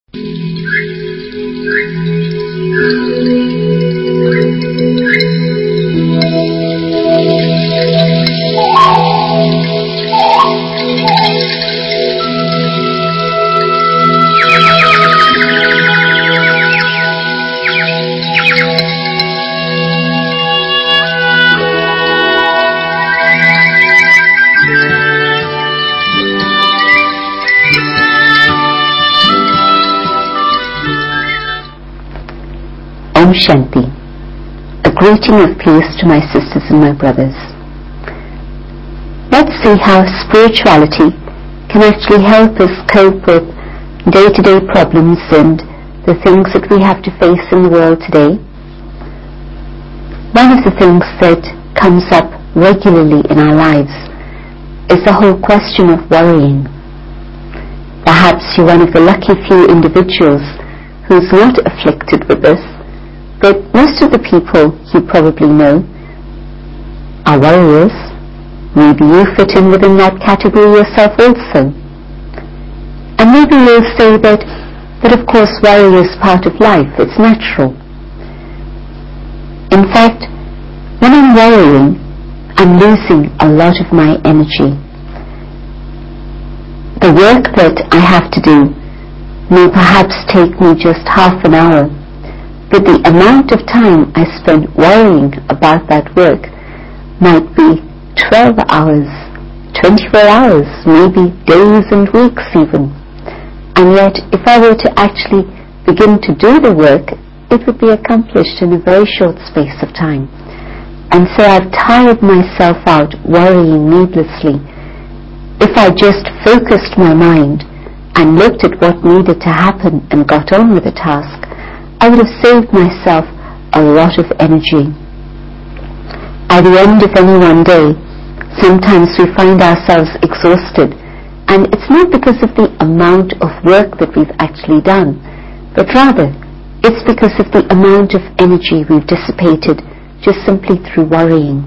Om Shanti. A greeting of peace to my sisters and my brothers. Let's see how spirituality can actually help us cope with day-to-day problems and the things that we have to face in the world today. One of the things that comes up regularly in our lives is the whole question of worrying. Perhaps you're one of the lucky few individuals who's not afflicted with this, but most of the people you probably know are worriers. Maybe you fit in within that category yourself also. And maybe you'll say that of course worry is part of life, it's natural. In fact, when I'm worrying, I'm losing a lot of my energy. The work that I have to do may perhaps take me just half an hour, but the amount of time I spend worrying about that work might be 12 hours, 24 hours, maybe days and weeks even. And yet, if I were to actually begin to do the work, it would be accomplished in a very short space of time. And so I've tired myself out worrying needlessly. If I just focused my mind and looked at what needed to happen and got on with the task, I would have saved myself a lot of energy. At the end of any one day, sometimes we find ourselves exhausted, and it's not because of the amount of work that we've actually done, but rather it's because of the amount of energy we've dissipated just simply through worrying.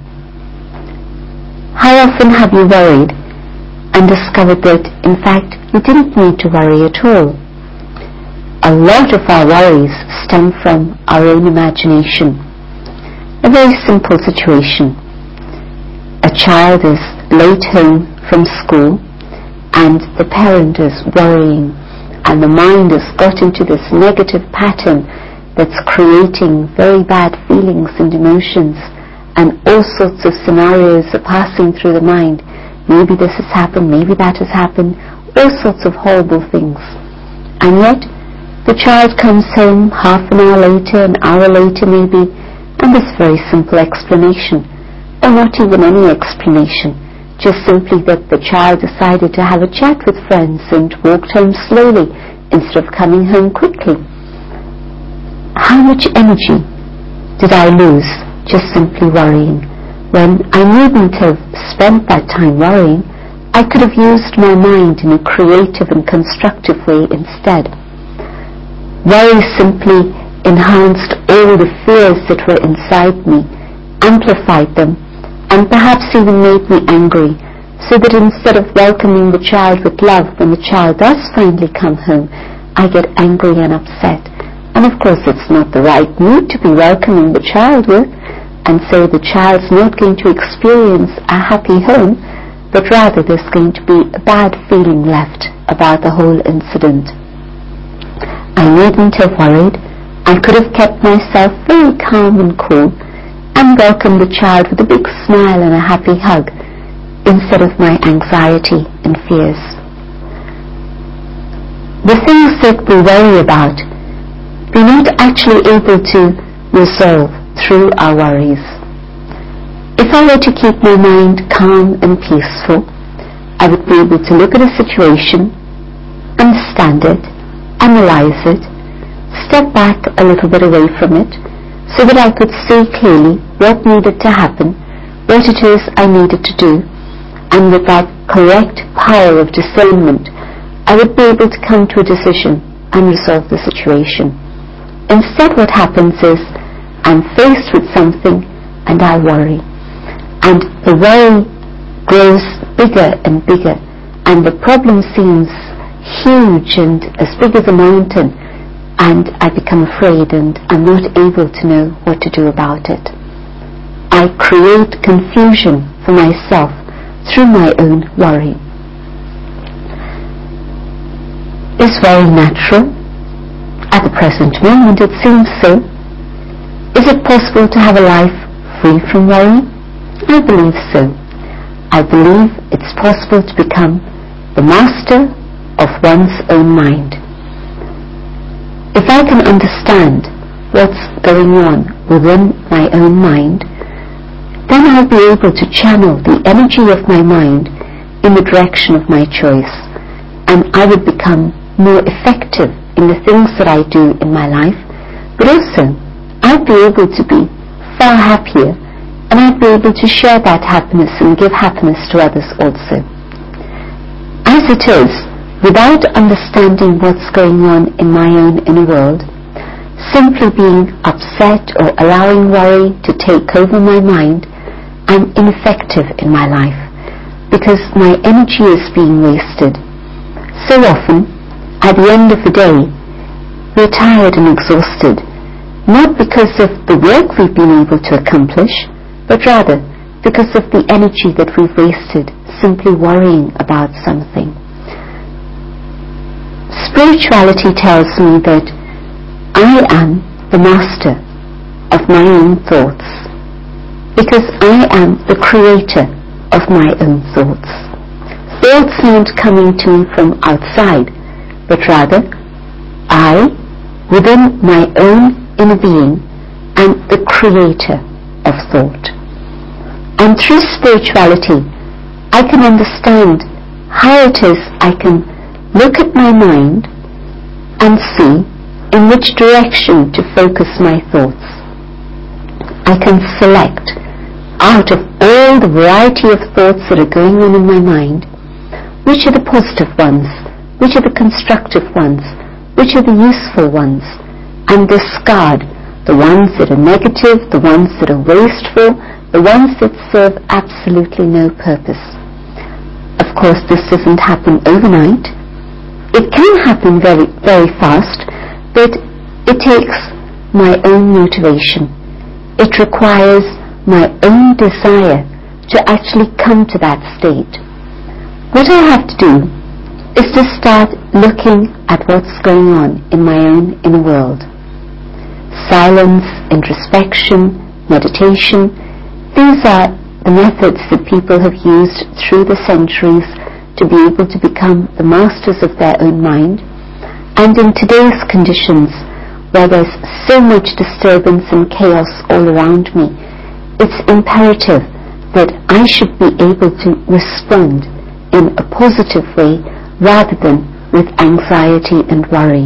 How often have you worried and discovered that, in fact, you didn't need to worry at all? A lot of our worries stem from our own imagination. A very simple situation. A child is late home from school and the parent is worrying, and the mind has got into this negative pattern that's creating very bad feelings and emotions, and all sorts of scenarios are passing through the mind. Maybe this has happened, maybe that has happened, all sorts of horrible things. And yet the child comes home half an hour later, an hour later maybe, and this very simple explanation, or not even any explanation, just simply that the child decided to have a chat with friends and walked home slowly instead of coming home quickly. How much energy did I lose just simply worrying, when I needn't have spent that time worrying? I could have used my mind in a creative and constructive way instead. Worry simply enhanced all the fears that were inside me, amplified them, and perhaps even made me angry, so that instead of welcoming the child with love when the child does finally come home, I get angry and upset. And of course it's not the right mood to be welcoming the child with, and so the child's not going to experience a happy home, but rather there's going to be a bad feeling left about the whole incident. I needn't have worried. I could have kept myself very calm and cool and welcomed the child with a big smile and a happy hug instead of my anxiety and fears. The things that we worry about, we're not actually able to resolve through our worries. If I were to keep my mind calm and peaceful, I would be able to look at a situation, understand it, analyze it, step back a little bit away from it, so that I could see clearly what needed to happen, what it is I needed to do, and with that correct power of discernment, I would be able to come to a decision and resolve the situation. Instead, what happens is, I'm faced with something and I worry. And the worry grows bigger and bigger, and the problem seems huge and as big as a mountain, and I become afraid and I'm not able to know what to do about it. I create confusion for myself through my own worry. Is worry natural? At the present moment it seems so. Is it possible to have a life free from worry? I believe so. I believe it's possible to become the master of one's own mind. If I can understand what's going on within my own mind, then I'll be able to channel the energy of my mind in the direction of my choice, and I would become more effective in the things that I do in my life, but also I'd be able to be far happier, and I'd be able to share that happiness and give happiness to others also. As it is, without understanding what's going on in my own inner world, simply being upset or allowing worry to take over my mind, I'm ineffective in my life because my energy is being wasted. So often, at the end of the day, we're tired and exhausted, not because of the work we've been able to accomplish, but rather because of the energy that we've wasted simply worrying about something. Spirituality tells me that I am the master of my own thoughts, because I am the creator of my own thoughts. Thoughts aren't coming to me from outside, but rather I, within my own inner being, am the creator of thought. And through spirituality, I can understand how it is I can look at my mind and see in which direction to focus my thoughts. I can select out of all the variety of thoughts that are going on in my mind, which are the positive ones, which are the constructive ones, which are the useful ones, and discard the ones that are negative, the ones that are wasteful, the ones that serve absolutely no purpose. Of course, this doesn't happen overnight. It can happen very, very fast, but it takes my own motivation. It requires my own desire to actually come to that state. What I have to do is to start looking at what's going on in my own inner world. Silence, introspection, meditation, these are the methods that people have used through the centuries to be able to become the masters of their own mind. And in today's conditions, where there's so much disturbance and chaos all around me, it's imperative that I should be able to respond in a positive way rather than with anxiety and worry.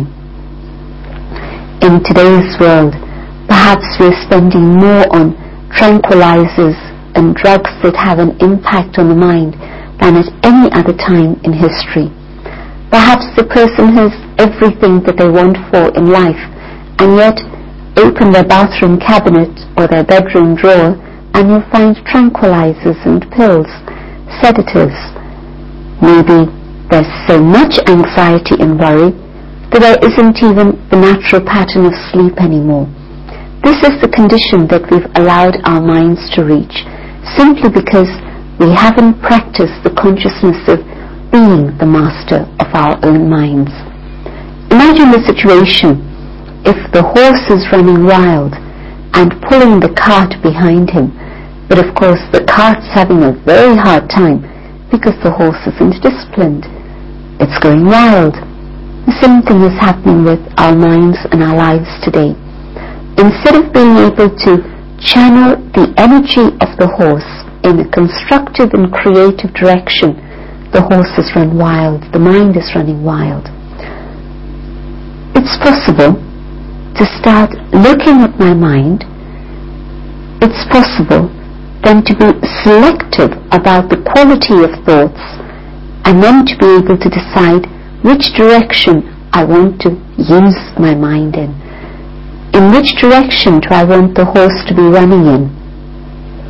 In today's world, perhaps we're spending more on tranquilizers and drugs that have an impact on the mind than at any other time in history. Perhaps the person has everything that they want for in life, and yet open their bathroom cabinet or their bedroom drawer and you'll find tranquilizers and pills, sedatives. Maybe there's so much anxiety and worry that there isn't even the natural pattern of sleep anymore. This is the condition that we've allowed our minds to reach, simply because we haven't practiced the consciousness of being the master of our own minds. Imagine the situation if the horse is running wild and pulling the cart behind him, but of course the cart's having a very hard time because the horse isn't disciplined. It's going wild. The same thing is happening with our minds and our lives today. Instead of being able to channel the energy of the horse in a constructive and creative direction, the horse has run wild, the mind is running wild. It's possible to start looking at my mind. It's possible then to be selective about the quality of thoughts, and then to be able to decide which direction I want to use my mind in. In which direction do I want the horse to be running in?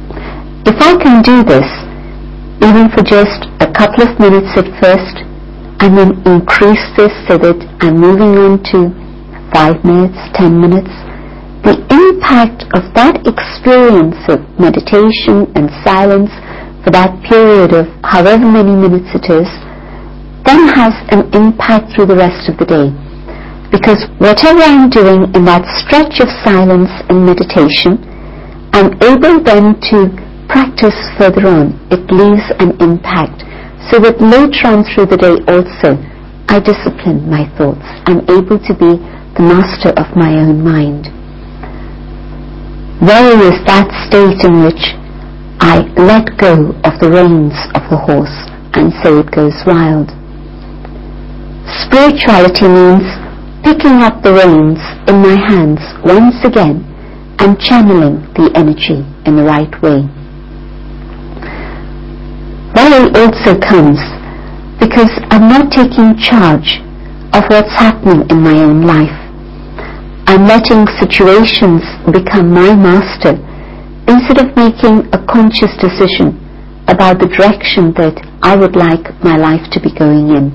If I can do this, even for just a couple of minutes at first, and then increase this so that I'm moving on to 5 minutes, 10 minutes, the impact of that experience of meditation and silence for that period of however many minutes it is, then has an impact through the rest of the day. Because whatever I'm doing in that stretch of silence and meditation, I'm able then to practice further on. It leaves an impact, so that later on through the day also, I discipline my thoughts. I'm able to be the master of my own mind. Worry is that state in which I let go of the reins of the horse, and so it goes wild. Spirituality means picking up the reins in my hands once again and channeling the energy in the right way. Worry also comes because I'm not taking charge of what's happening in my own life. I'm letting situations become my master instead of making a conscious decision about the direction that I would like my life to be going in.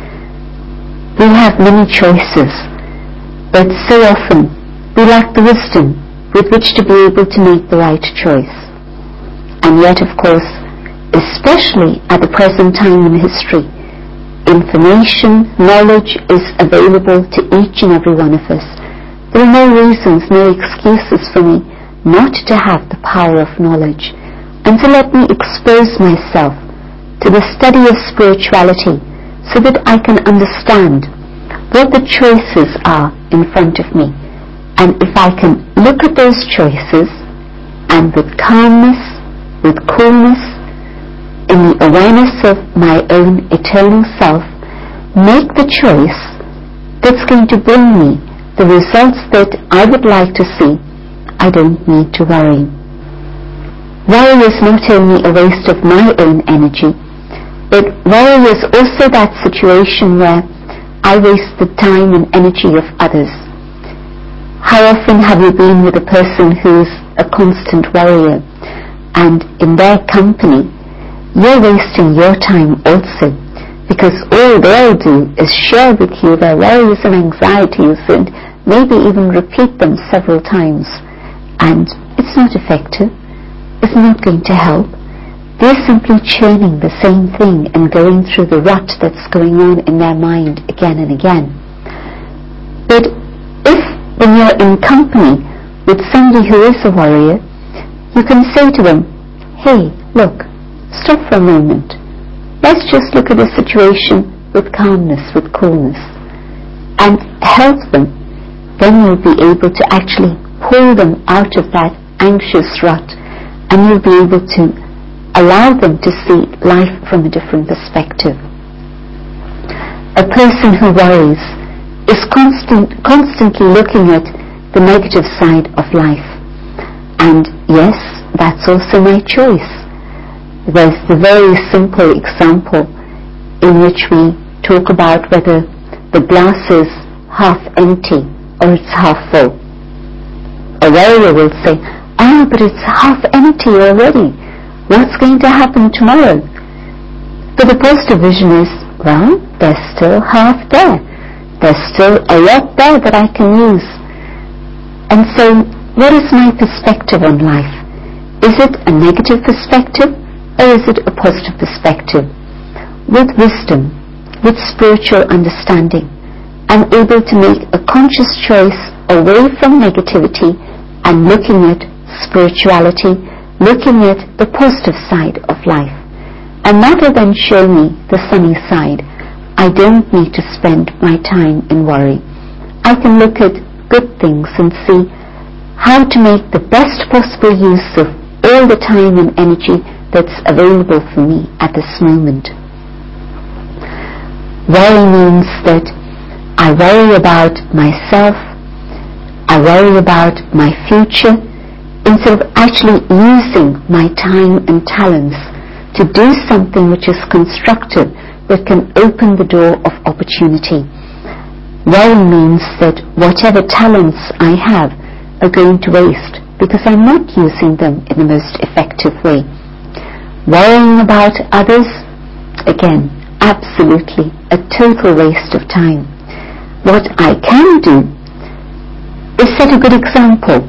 We have many choices, but so often we lack the wisdom with which to be able to make the right choice. And yet, of course, especially at the present time in history, information, knowledge is available to each and every one of us. There are no reasons, no excuses for me not to have the power of knowledge. And so let me expose myself to the study of spirituality so that I can understand what the choices are in front of me. And if I can look at those choices and with calmness, with coolness, in the awareness of my own eternal self, make the choice that's going to bring me the results that I would like to see, I don't need to worry. Worry is not only a waste of my own energy, but worry is also that situation where I waste the time and energy of others. How often have you been with a person who's a constant worrier, and in their company you're wasting your time also, because all they'll do is share with you their worries and anxieties and maybe even repeat them several times, and it's not effective. It's not going to help. They're simply churning the same thing and going through the rut that's going on in their mind again and again. But if, when you're in company with somebody who is a warrior, you can say to them, hey, look, stop for a moment. Let's just look at the situation with calmness, with coolness, and help them. Then you'll be able to actually pull them out of that anxious rut, and you'll be able to allow them to see life from a different perspective. A person who worries is constantly looking at the negative side of life. And yes, that's also my choice. There's the very simple example in which we talk about whether the glass is half empty or it's half full. A worrier will say, but it's half empty already. What's going to happen tomorrow? But the positive vision is, well, there's still half there. There's still a lot there that I can use. And so, what is my perspective on life? Is it a negative perspective or is it a positive perspective? With wisdom, with spiritual understanding, I'm able to make a conscious choice away from negativity and looking at spirituality, looking at the positive side of life. And that will then show me the sunny side. I don't need to spend my time in worry. I can look at good things and see how to make the best possible use of all the time and energy that's available for me at this moment. Worry means that I worry about myself, I worry about my future, instead of actually using my time and talents to do something which is constructive, that can open the door of opportunity. Worry means that whatever talents I have are going to waste because I'm not using them in the most effective way. Worrying about others, again, absolutely a total waste of time. What I can do is set a good example.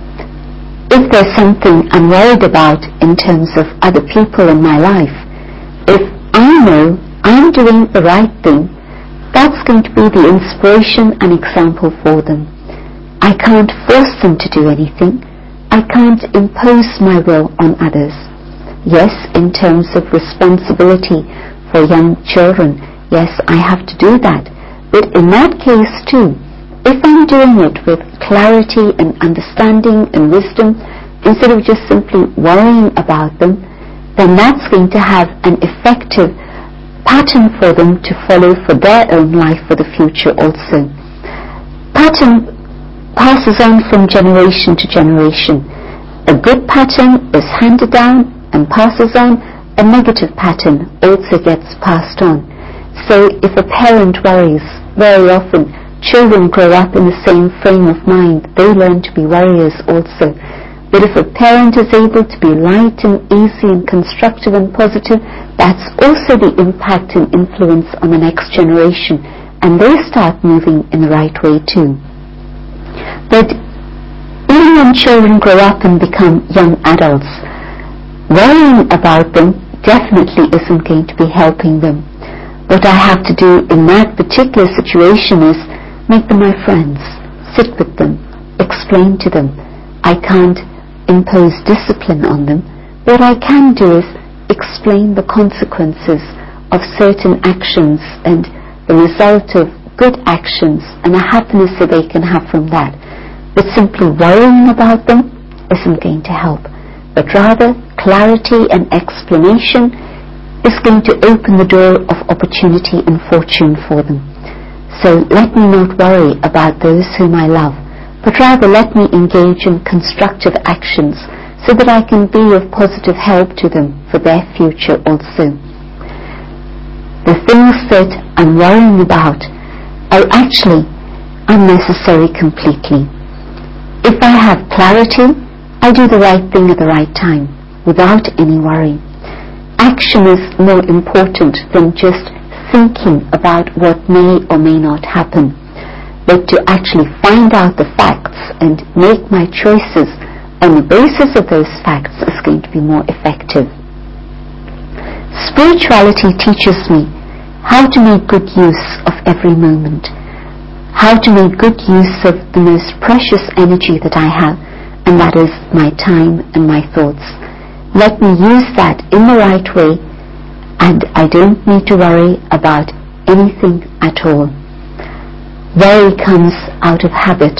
If there's something I'm worried about in terms of other people in my life, if I know I'm doing the right thing, that's going to be the inspiration and example for them. I can't force them to do anything. I can't impose my will on others. Yes, in terms of responsibility for young children, yes, I have to do that. But in that case too, if I'm doing it with clarity and understanding and wisdom, instead of just simply worrying about them, then that's going to have an effective pattern for them to follow for their own life for the future also. Pattern passes on from generation to generation. A good pattern is handed down and passes on. A negative pattern also gets passed on. So if a parent worries, very often children grow up in the same frame of mind. They learn to be worriers also. But if a parent is able to be light and easy and constructive and positive, that's also the impact and influence on the next generation, and they start moving in the right way too. But even when children grow up and become young adults, worrying about them definitely isn't going to be helping them. What I have to do in that particular situation is make them my friends, sit with them, explain to them. I can't impose discipline on them. What I can do is explain the consequences of certain actions and the result of good actions and the happiness that they can have from that. But simply worrying about them isn't going to help. But rather, clarity and explanation is going to open the door of opportunity and fortune for them. So let me not worry about those whom I love, but rather let me engage in constructive actions so that I can be of positive help to them for their future also. The things that I'm worrying about are actually unnecessary completely. If I have clarity, I do the right thing at the right time, without any worry. Action is more important than just thinking about what may or may not happen, but to actually find out the facts and make my choices on the basis of those facts is going to be more effective. Spirituality teaches me how to make good use of every moment, how to make good use of the most precious energy that I have, and that is my time and my thoughts. Let me use that in the right way, and I don't need to worry about anything at all. Worry comes out of habit.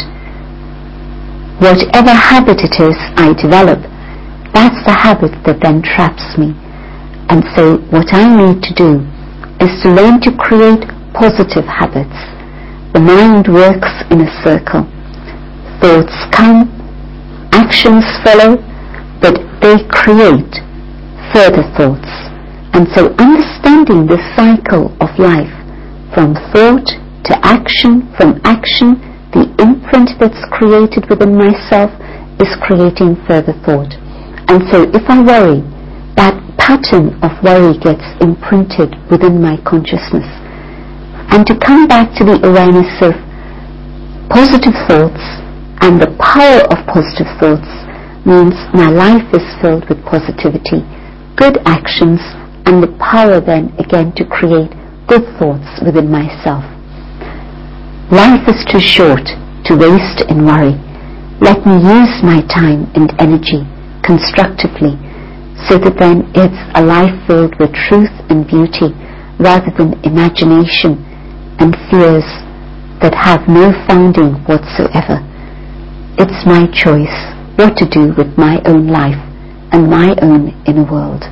Whatever habit it is I develop, that's the habit that then traps me. And so what I need to do is to learn to create positive habits. The mind works in a circle. Thoughts come, actions follow, but they create further thoughts. And so understanding this cycle of life, from thought to action, from action, the imprint that's created within myself is creating further thought. And so if I worry, that pattern of worry gets imprinted within my consciousness. And to come back to the awareness of positive thoughts and the power of positive thoughts means my life is filled with positivity, good actions, and the power then again to create good thoughts within myself. Life is too short to waste in worry. Let me use my time and energy constructively so that then it's a life filled with truth and beauty rather than imagination and fears that have no founding whatsoever. It's my choice what to do with my own life and my own inner world.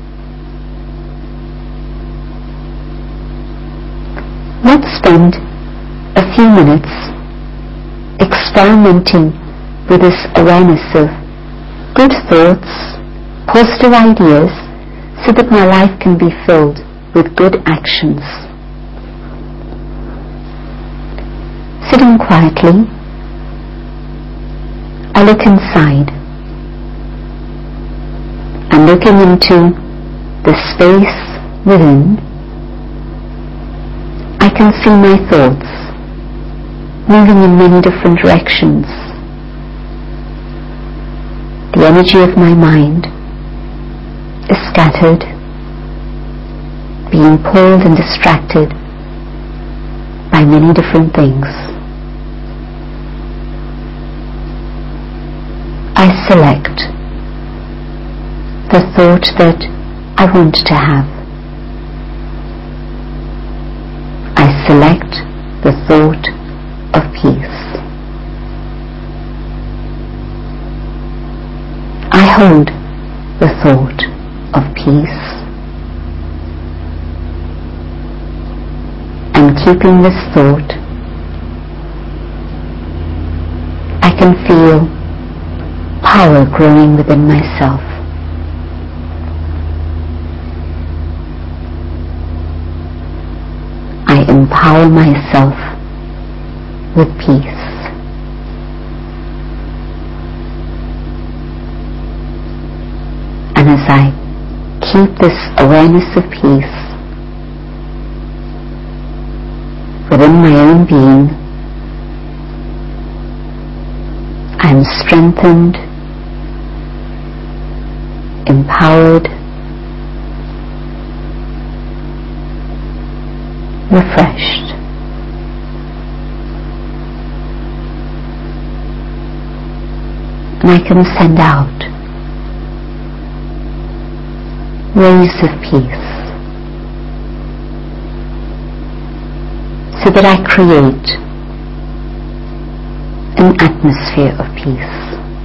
Let's spend a few minutes experimenting with this awareness of good thoughts, positive ideas, so that my life can be filled with good actions. Sitting quietly, I look inside. I'm looking into the space within, can see my thoughts moving in many different directions. The energy of my mind is scattered, being pulled and distracted by many different things. I select the thought that I want to have. I select the thought of peace. I hold the thought of peace, and keeping this thought, I can feel power growing within myself. I empower myself with peace. And as I keep this awareness of peace within my own being, I am strengthened, empowered, refreshed. And I can send out rays of peace so that I create an atmosphere of peace.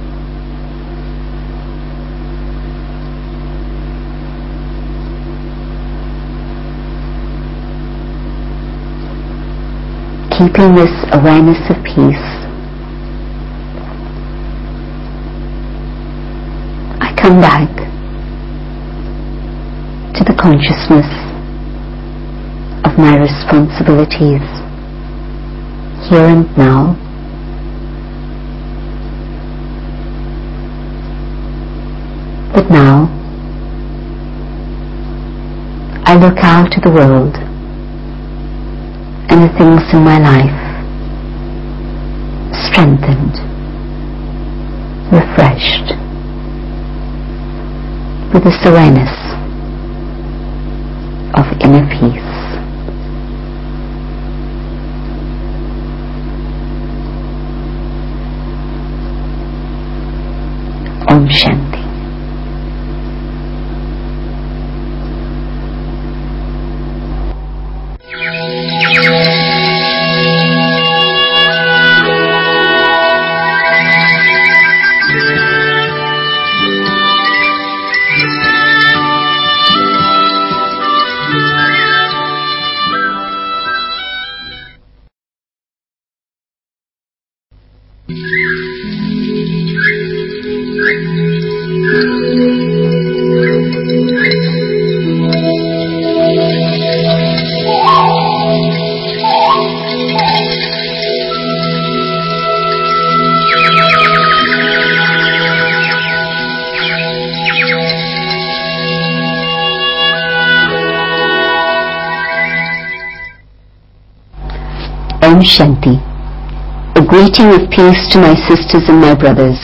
Keeping this awareness of peace, I come back to the consciousness of my responsibilities here and now, but now I look out at the world and the things in my life strengthened, refreshed with this awareness of inner peace. Om Shanti. Om Shanti. A greeting of peace to my sisters and my brothers.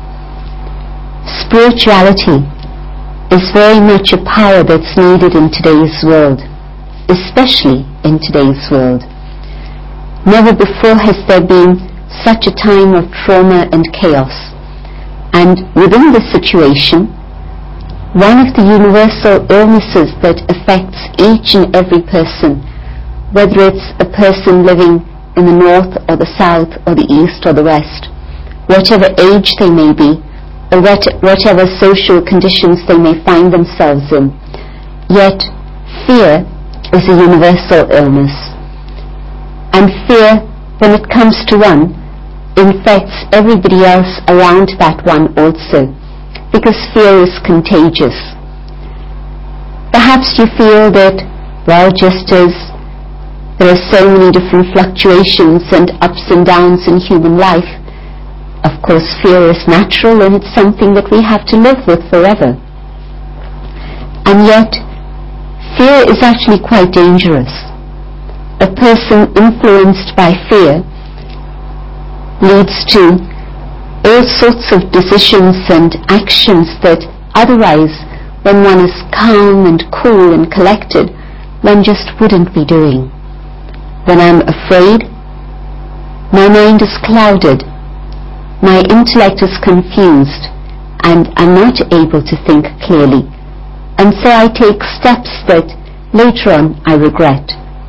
Spirituality is very much a power that's needed in today's world, especially in today's world. Never before has there been such a time of trauma and chaos. And within this situation, one of the universal illnesses that affects each and every person, whether it's a person living in the north or the south or the east or the west, whatever age they may be, or whatever social conditions they may find themselves in, yet fear is a universal illness. And fear, when it comes to one, infects everybody else around that one also, because fear is contagious. Perhaps you feel that, well, just as there are so many different fluctuations and ups and downs in human life, of course fear is natural and it's something that we have to live with forever. And yet, fear is actually quite dangerous. a person influenced by fear leads to all sorts of decisions and actions that otherwise, when one is calm and cool and collected, one just wouldn't be doing. When I'm afraid, my mind is clouded, my intellect is confused, and I'm not able to think clearly, and so I take steps that later on I regret.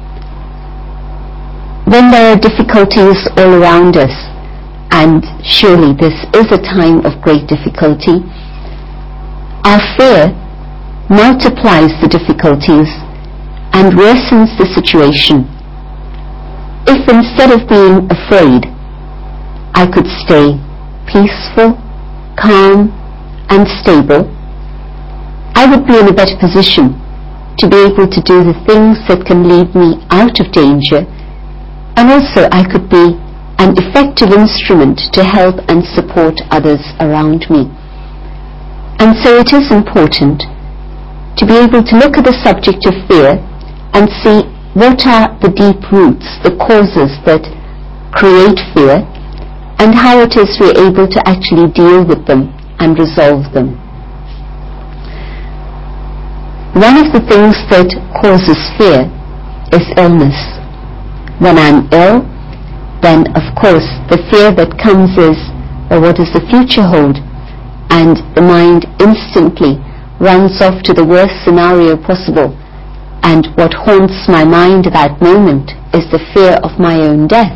When there are difficulties all around us, and surely this is a time of great difficulty, our fear multiplies the difficulties and worsens the situation. If instead of being afraid, I could stay peaceful, calm, and stable, I would be in a better position to be able to do the things that can lead me out of danger, and also I could be an effective instrument to help and support others around me. And so it is important to be able to look at the subject of fear and see what are the deep roots, the causes that create fear, and how it is we're able to actually deal with them and resolve them. One of the things that causes fear is illness. When I'm ill, then of course the fear that comes is, well, what does the future hold? And the mind instantly runs off to the worst scenario possible, and what haunts my mind at that moment is the fear of my own death.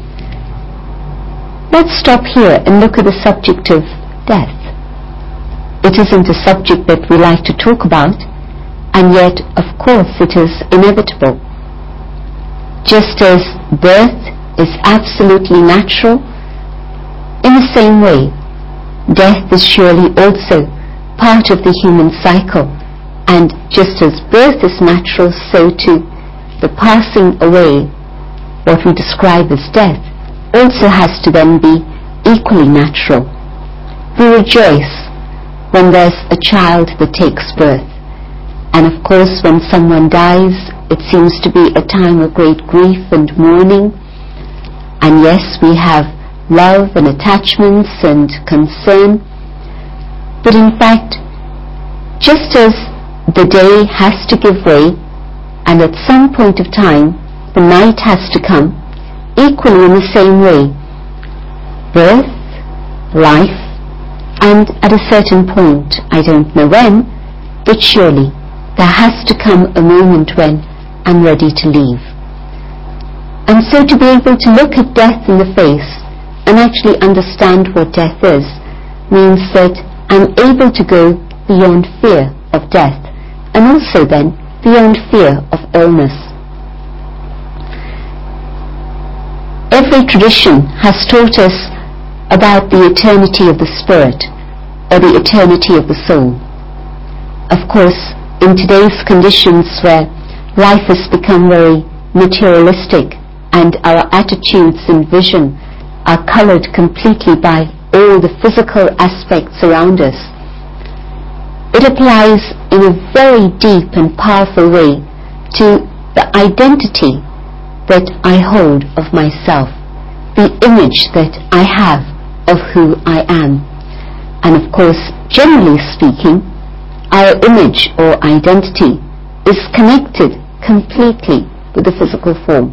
Let's stop here and look at the subject of death. It isn't a subject that we like to talk about, and yet of course it is inevitable. Just as birth is absolutely natural, in the same way, death is surely also part of the human cycle, and just as birth is natural, so too the passing away, what we describe as death, also has to then be equally natural. We rejoice when there's a child that takes birth, and of course when someone dies, it seems to be a time of great grief and mourning, and yes, we have love and attachments and concern, but in fact, just as the day has to give way, and at some point of time the night has to come, equally in the same way, birth, life, and at a certain point, I don't know when, but surely there has to come a moment when I'm ready to leave. And so to be able to look at death in the face and actually understand what death is means that I'm able to go beyond fear of death, and also then beyond fear of illness. Every tradition has taught us about the eternity of the spirit, or the eternity of the soul. Of course, in today's conditions where life has become very materialistic and our attitudes and vision are colored completely by all the physical aspects around us, it applies in a very deep and powerful way to the identity that I hold of myself, the image that I have of who I am. And of course, generally speaking, our image or identity is connected completely with the physical form.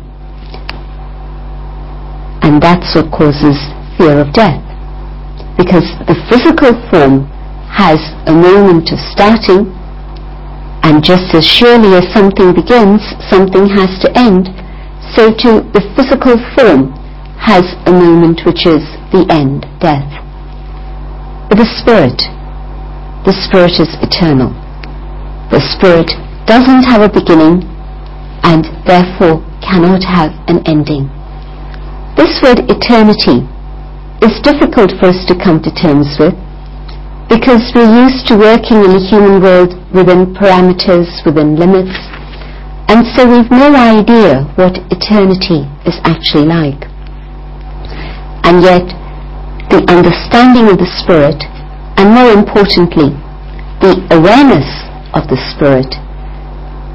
And that's what causes fear of death, because the physical form has a moment of starting, and just as surely as something begins, something has to end, so too the physical form has a moment which is the end, death. But the spirit is eternal. The spirit doesn't have a beginning and therefore cannot have an ending. This word eternity is difficult for us to come to terms with, because we're used to working in the human world within parameters, within limits, and so we've no idea what eternity is actually like. And yet, the understanding of the spirit, and more importantly, the awareness of the spirit,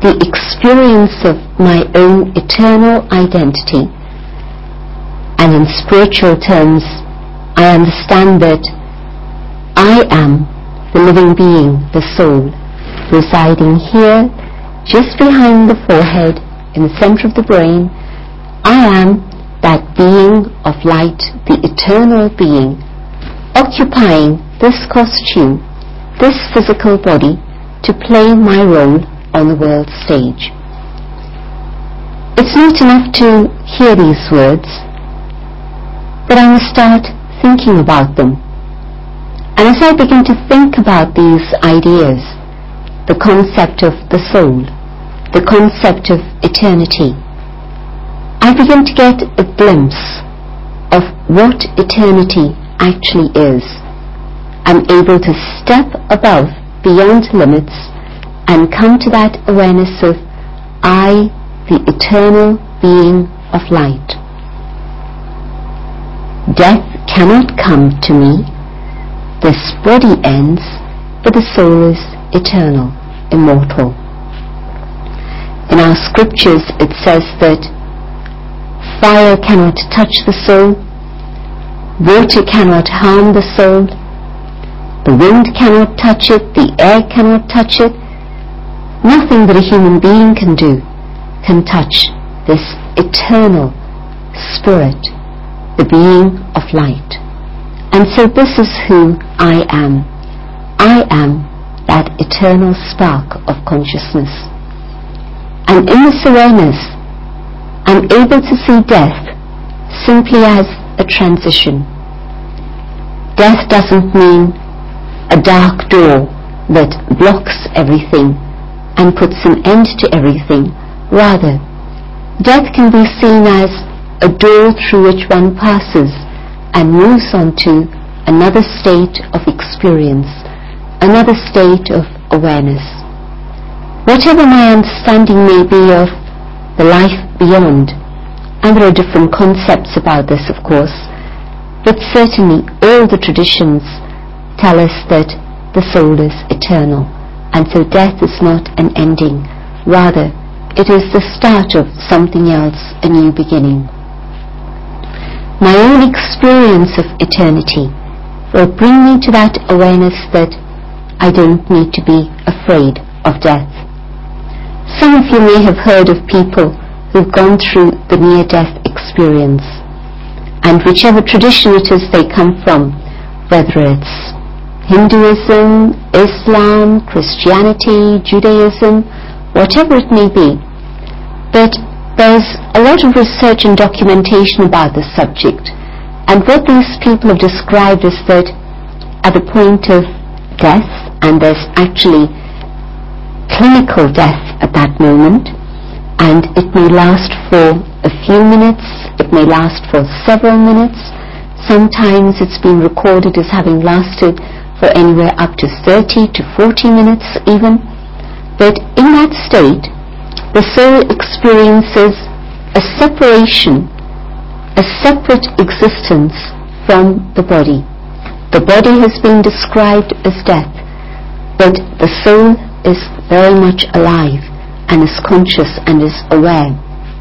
the experience of my own eternal identity. And in spiritual terms, I understand that I am the living being, the soul, residing here, just behind the forehead, in the center of the brain. I am that being of light, the eternal being, occupying this costume, this physical body, to play my role on the world stage. It's not enough to hear these words, but I must start thinking about them. And as I begin to think about these ideas, the concept of the soul, the concept of eternity, I begin to get a glimpse of what eternity actually is. I'm able to step above, beyond limits, and come to that awareness of I, the eternal being of light. Death cannot come to me. This body ends, but the soul is eternal, immortal. In our scriptures it says that fire cannot touch the soul, water cannot harm the soul, the wind cannot touch it, the air cannot touch it. Nothing that a human being can do can touch this eternal spirit, the being of light. And so this is who I am. I am that eternal spark of consciousness. And in this awareness, I'm able to see death simply as a transition. Death doesn't mean a dark door that blocks everything and puts an end to everything. Rather, death can be seen as a door through which one passes and moves on to another state of experience, another state of awareness. Whatever my understanding may be of the life beyond, and there are different concepts about this, of course, but certainly all the traditions tell us that the soul is eternal, and so death is not an ending. Rather, it is the start of something else, a new beginning. My own experience of eternity will bring me to that awareness that I don't need to be afraid of death. Some of you may have heard of people who've gone through the near-death experience, and whichever tradition it is they come from, whether it's Hinduism, Islam, Christianity, Judaism, whatever it may be, but there's a lot of research and documentation about this subject, and what these people have described is that at the point of death, and there's actually clinical death at that moment, and it may last for a few minutes, it may last for several minutes, sometimes it's been recorded as having lasted for anywhere up to 30 to 40 minutes even. But in that state, the soul experiences a separation, a separate existence from the body. The body has been described as death, but the soul is very much alive and is conscious and is aware.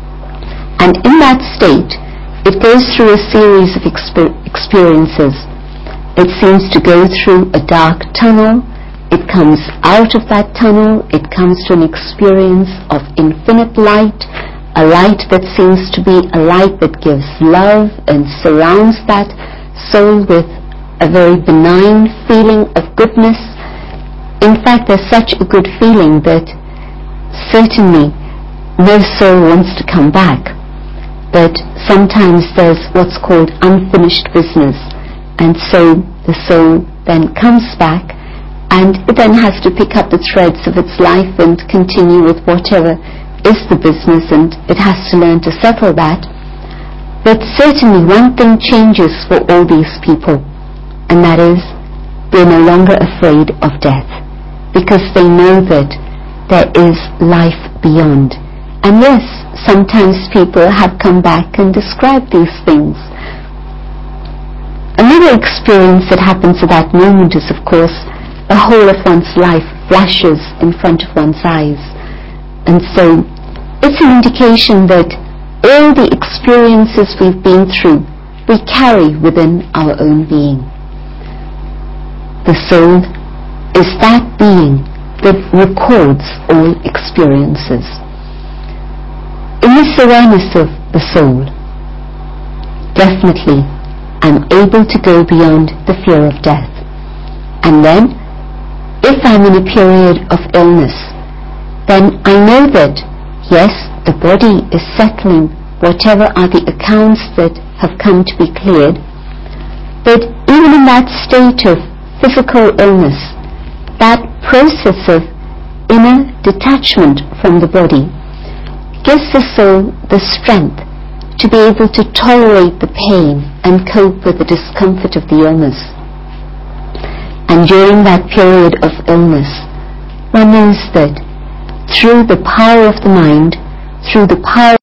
And in that state, it goes through a series of experiences. It seems to go through a dark tunnel. It comes out of that tunnel. It comes to an experience of infinite light, a light that seems to be a light that gives love and surrounds that soul with a very benign feeling of goodness. In fact, there's such a good feeling that certainly no soul wants to come back. But sometimes there's what's called unfinished business, and so the soul then comes back, and it then has to pick up the threads of its life and continue with whatever is the business, and it has to learn to settle that. But certainly one thing changes for all these people, and that is they're no longer afraid of death, because they know that there is life beyond. And yes, sometimes people have come back and described these things. Another experience that happens at that moment is, of course, the whole of one's life flashes in front of one's eyes. And so it's an indication that all the experiences we've been through, we carry within our own being. The soul is that being that records all experiences. In this awareness of the soul, definitely I'm able to go beyond the fear of death. And then, if I'm in a period of illness, then I know that, yes, the body is settling whatever are the accounts that have come to be cleared, but even in that state of physical illness, that process of inner detachment from the body gives the soul the strength to be able to tolerate the pain and cope with the discomfort of the illness. And during that period of illness, one knows that through the power of the mind, through the power